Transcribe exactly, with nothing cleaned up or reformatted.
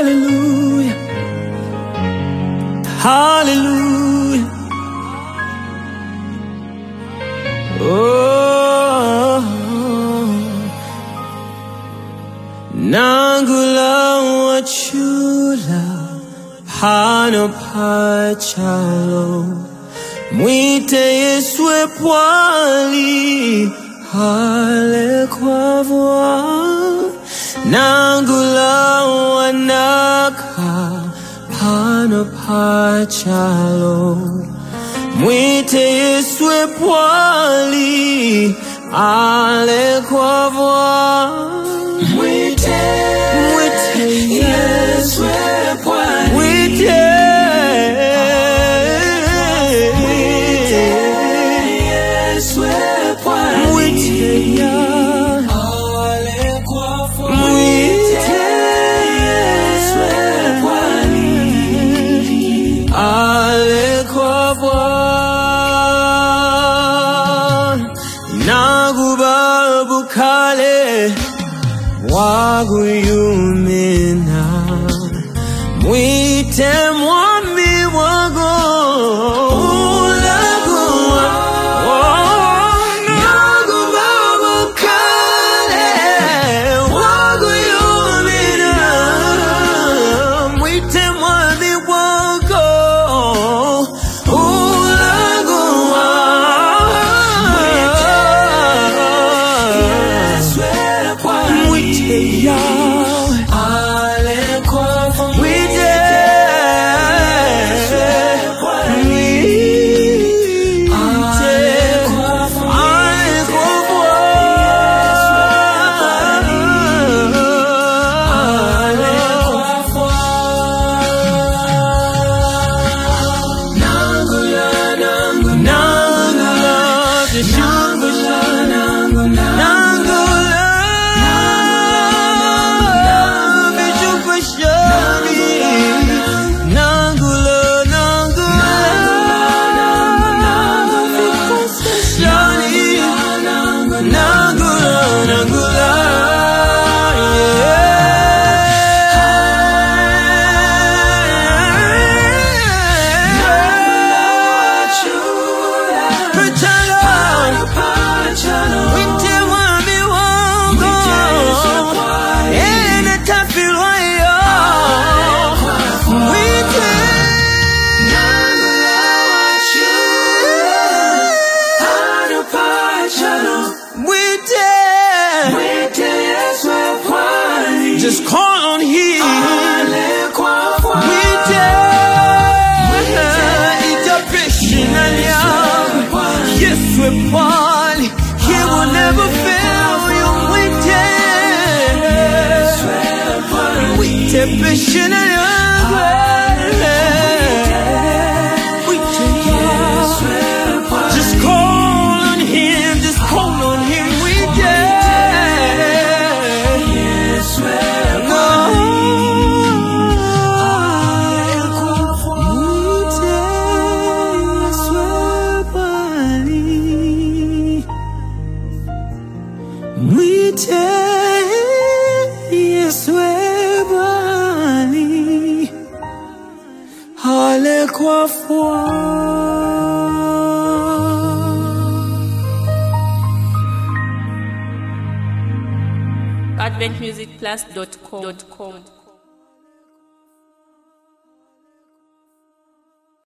Hallelujah, hallelujah. Oh, Nangula wachula pano pachalo, mwite Yeswe pwali hale kwa voa. Nangula wanaka pano pachalo, mwite Yeswe pwali ale kwa voa. Mwite, Mwite Yeswe pwali. Mwite, Mwite, Yeswe pwali. Mwite ya Ale kwa voa. Mwite, Yeswe pwali. ale kwa voa. Nagubabu kale waguyumena, mwite mwami wago ulagua. Nagubabu kale waguyumena, mwite mwami wago ulagua. Yeswe pwali. Mwite Yahweh, Ale kwa voa. mwite, mwite, ale kwa voa. Ale kwa voa. Nangula, nangu, Nangula, vishungusha, nangu, nangu. Nangula, vishungusha, Nangula, Nangula, vishungusha, Nangula, Nangula, yeah. Pachalo, mwite mwami wangu, ene tafilwa yo. Mwite, mwite, just call on him. Mwite, itapishina Yeswe pwali, he will never fail you. Mwite, mwite pishina yangu, mwite Yahweh. Just call on him, just call on him. Mwite, no. Mwite Yeswe pwali, mwite Yeswe pwali, ale kwa voa. advent music plus dot com